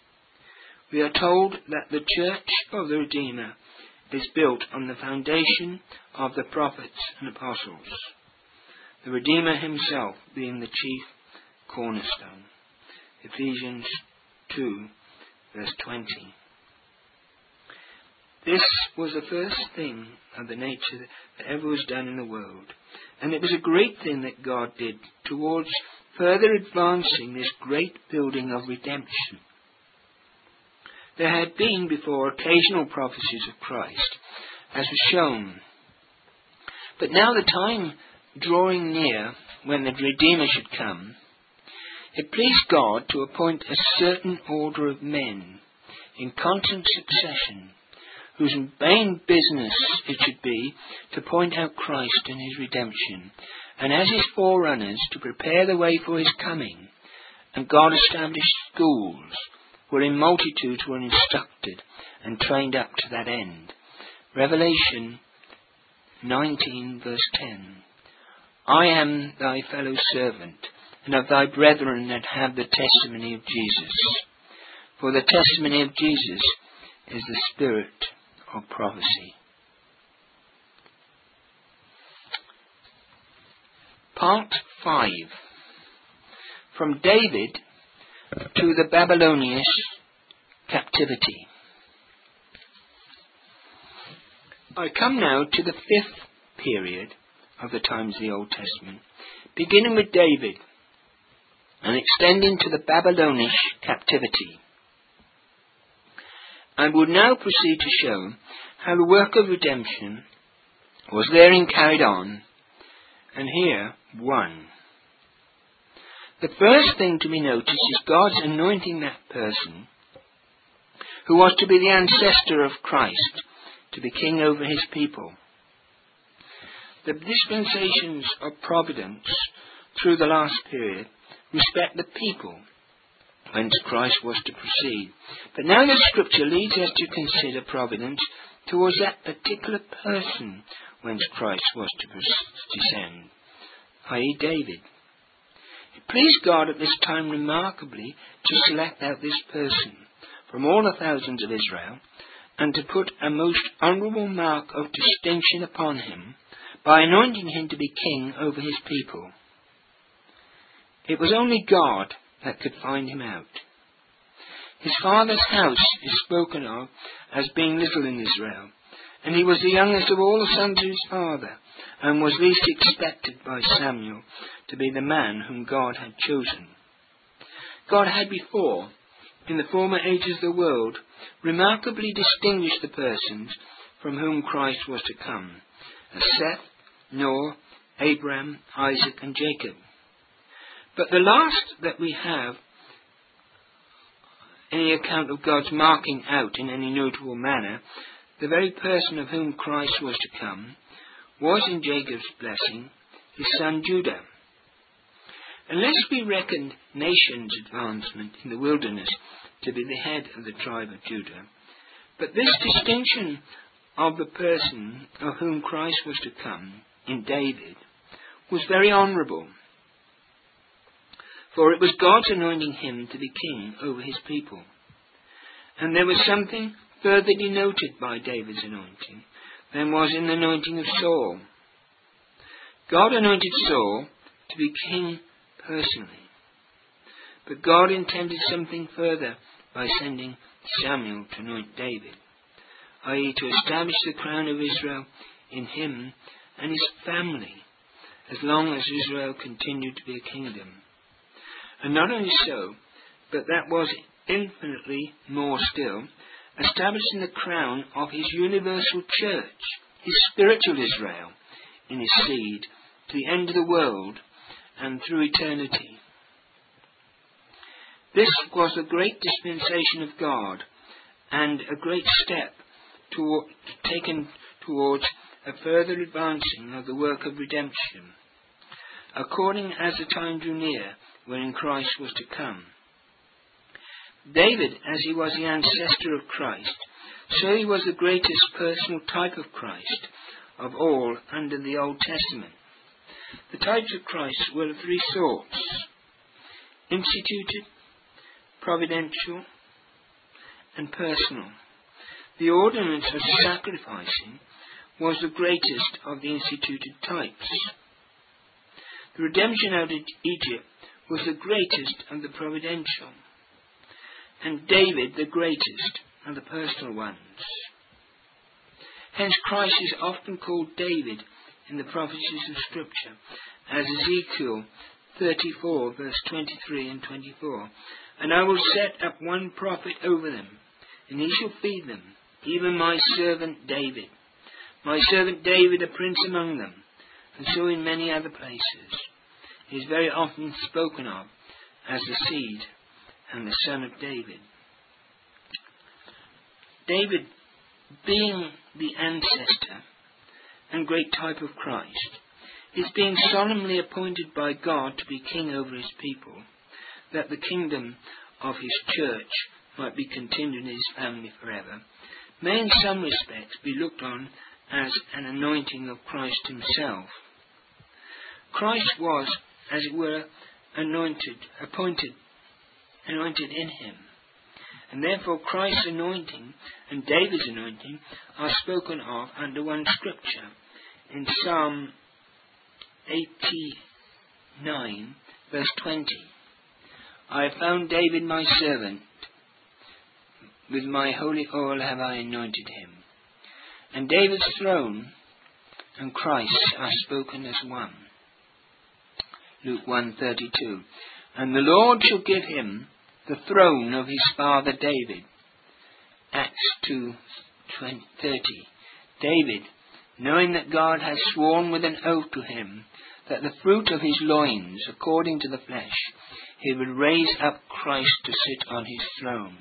we are told that the church of the Redeemer is built on the foundation of the prophets and apostles, the Redeemer himself being the chief cornerstone. Ephesians 2, verse 20. This was the first thing of the nature that ever was done in the world, and it was a great thing that God did towards further advancing this great building of redemption. There had been before occasional prophecies of Christ, as was shown. But now the time drawing near when the Redeemer should come, it pleased God to appoint a certain order of men in constant succession, whose main business it should be to point out Christ and his redemption, and as his forerunners to prepare the way for his coming. And God established schools, wherein multitudes were instructed and trained up to that end. Revelation 19, verse 10. I am thy fellow servant, and of thy brethren that have the testimony of Jesus. For the testimony of Jesus is the spirit of prophecy. Part 5. From David to the Babylonian captivity. I come now to the 5th period of the times of the Old Testament, beginning with David and extending to the Babylonian captivity. I would now proceed to show how the work of redemption was therein carried on, and here 1. The first thing to be noticed is God's anointing that person who was to be the ancestor of Christ, to be king over his people. The dispensations of providence through the last period respect the people whence Christ was to proceed. But now the scripture leads us to consider providence towards that particular person whence Christ was to descend, i.e. David. It pleased God at this time remarkably to select out this person from all the thousands of Israel, and to put a most honourable mark of distinction upon him by anointing him to be king over his people. It was only God that could find him out. His father's house is spoken of as being little in Israel, and he was the youngest of all the sons of his father, and was least expected by Samuel to be the man whom God had chosen. God had before, in the former ages of the world, remarkably distinguished the persons from whom Christ was to come, as Seth, Noah, Abraham, Isaac, and Jacob. But the last that we have any account of God's marking out in any notable manner the very person of whom Christ was to come, was in Jacob's blessing his son Judah. Unless we reckoned nation's advancement in the wilderness to be the head of the tribe of Judah, but this distinction of the person of whom Christ was to come in David was very honourable, for it was God's anointing him to be king over his people. And there was something further denoted by David's anointing than was in the anointing of Saul. God anointed Saul to be king personally, but God intended something further by sending Samuel to anoint David, i.e. to establish the crown of Israel in him and his family, as long as Israel continued to be a kingdom. And not only so, but that was infinitely more still, establishing the crown of his universal church, his spiritual Israel, in his seed, to the end of the world and through eternity. This was a great dispensation of God, and a great step taken towards a further advancing of the work of redemption, according as the time drew near wherein Christ was to come. David, as he was the ancestor of Christ, so he was the greatest personal type of Christ of all under the Old Testament. The types of Christ were of three sorts: instituted, providential, and personal. The ordinance of sacrificing was the greatest of the instituted types. The redemption out of Egypt was the greatest of the providential, and David the greatest of the personal ones. Hence Christ is often called David in the prophecies of Scripture, as Ezekiel 34 verse 23 and 24. And I will set up one prophet over them, and he shall feed them, even my servant David. My servant David, a prince among them. And so in many other places. He is very often spoken of as the seed and the son of David. David, being the ancestor and great type of Christ, is being solemnly appointed by God to be king over his people, that the kingdom of his church might be continued in his family forever, may in some respects be looked on as an anointing of Christ himself. Christ was, as it were, anointed in him. And therefore Christ's anointing and David's anointing are spoken of under one scripture. In Psalm 89, verse 20. I have found David my servant, with my holy oil have I anointed him. And David's throne and Christ are spoken as one. Luke 1:32. And the Lord shall give him the throne of his father David. Acts 2:30. David, knowing that God has sworn with an oath to him that the fruit of his loins, according to the flesh, he would raise up Christ to sit on his throne.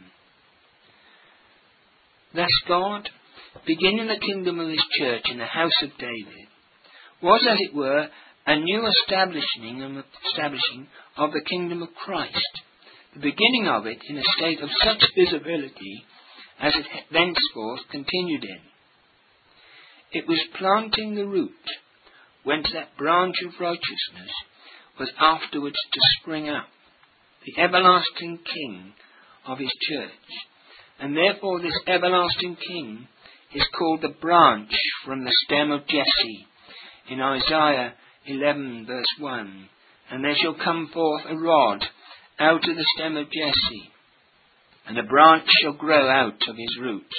Thus God, beginning the kingdom of his church in the house of David, was, as it were, a new establishing of the kingdom of Christ, the beginning of it in a state of such visibility as it thenceforth continued in. It was planting the root, whence that branch of righteousness was afterwards to spring up, the everlasting King of his church. And therefore this everlasting King is called the branch from the stem of Jesse, in Isaiah 11 verse 1. And there shall come forth a rod out of the stem of Jesse, and a branch shall grow out of his roots.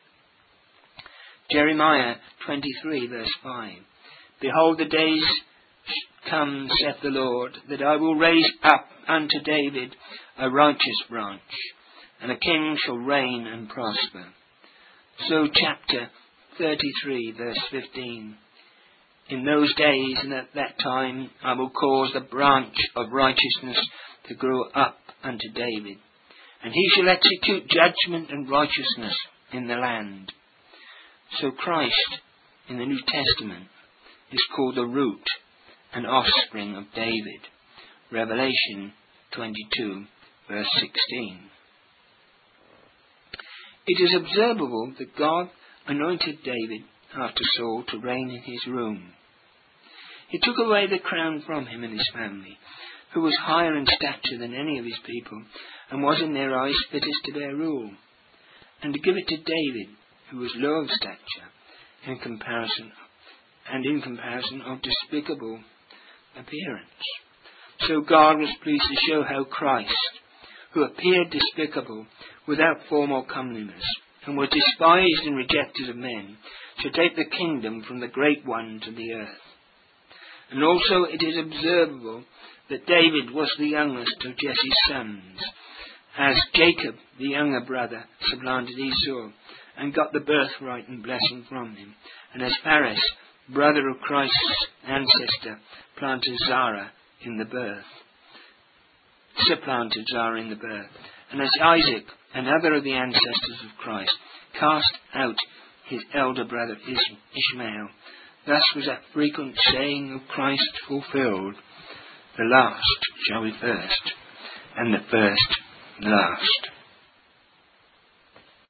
Jeremiah 23 verse 5. Behold, the days come, saith the Lord, that I will raise up unto David a righteous branch, and a king shall reign and prosper. So chapter 33 verse 15. In those days and at that time I will cause the branch of righteousness to grow up unto David, and he shall execute judgment and righteousness in the land. So Christ in the New Testament is called the root and offspring of David. Revelation 22 verse 16. It is observable that God anointed David after Saul to reign in his room. He took away the crown from him and his family, who was higher in stature than any of his people, and was in their eyes fittest to bear rule, and to give it to David, who was low of stature, in comparison of despicable appearance. So God was pleased to show how Christ, who appeared despicable, without form or comeliness, and was despised and rejected of men, should take the kingdom from the great one to the earth. And also it is observable that David was the youngest of Jesse's sons, as Jacob, the younger brother, supplanted Esau, and got the birthright and blessing from him, and as Phares, brother of Christ's ancestor, supplanted Zara in the birth, and as Isaac, another of the ancestors of Christ, cast out his elder brother Ishmael. Thus was that frequent saying of Christ fulfilled, the last shall be first, and the first last.